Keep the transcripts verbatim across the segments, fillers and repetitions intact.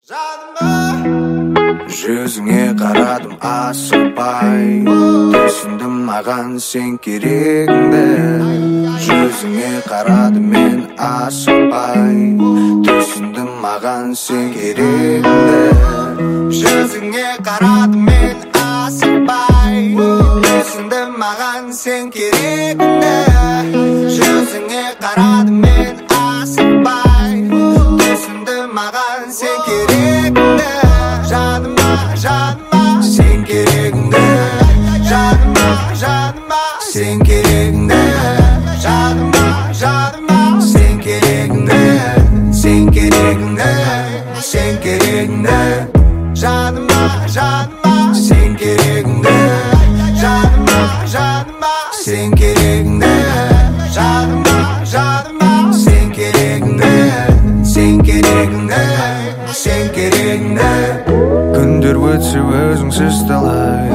Жүзіңе қарадым асықпай, түсіндім маған сен керегіңді. Жүзіңе қарадым мен асықпай, түсіндім маған сен керегіңді. Жүзіңе қарадым мен асықпай, түсіндім маған сен керегіңді. Жүзіңе қарадым мен асықпай, түсіндім маған сен керегіңді. Жаныма, жаныма, сен керегіңді. Жаныма, жаныма, сен керегіңді. Жаныма, жаныма, сен керегіңді. Сен керегіңді, сен керегіңді. Жаныма, жаныма, сен керегіңді. Жаныма, жаныма, сен керегіңді. Жаныма, жаныма, сен керегіңді. Сен керегіңді, сен керегіңді. Күндер өтсе өзіңсіз талай,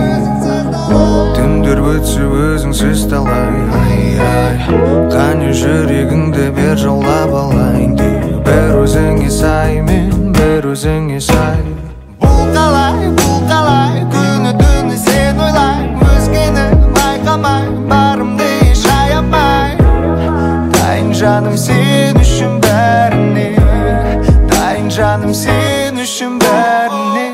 түндер өтсе өзіңсіз талай. Ай, ай, қане жүрегіңді бер жаулап алайын. Бір өзіңе сай, мен бір өзіңе сай. Бұл қалай, бұл қалай, күні түні сен ойлай. Өзгені байқамай, барымды еш аямай. Дайын жаным сен үшін бәріне, дайын жаным сен үшін бәріне.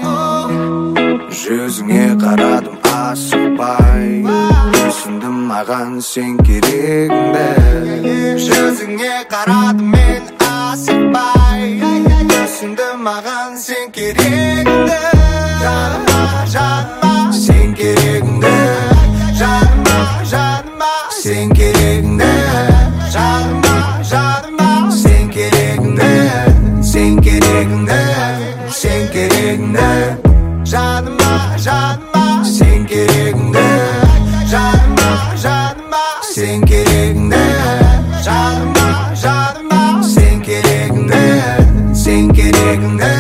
Жүзіңе қарадым асықпай, түсіндім маған сен керегіңді. Жүзіңе қарадым мен асықпай, түсіндім маған сен керегіңді. Жаныма, жаныма, сен керегіңді. Жаныма, жаныма, сен керегіңді. Жаныма, жаныма, сен керегіңді. Сен керегіңді, сен керегіңді. Жаныма, жаныма, сен керегіңді. Жаныма, жаныма, сен керегіңді. Жаныма, жаныма, сен керегіңді. Сен керегіңді.